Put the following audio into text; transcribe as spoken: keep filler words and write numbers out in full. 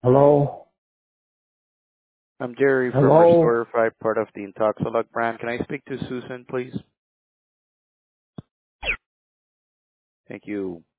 Hello? I'm Jerry from Hello? Restorify, part of the Intoxilog brand. Can I speak to Susan, please? Thank you.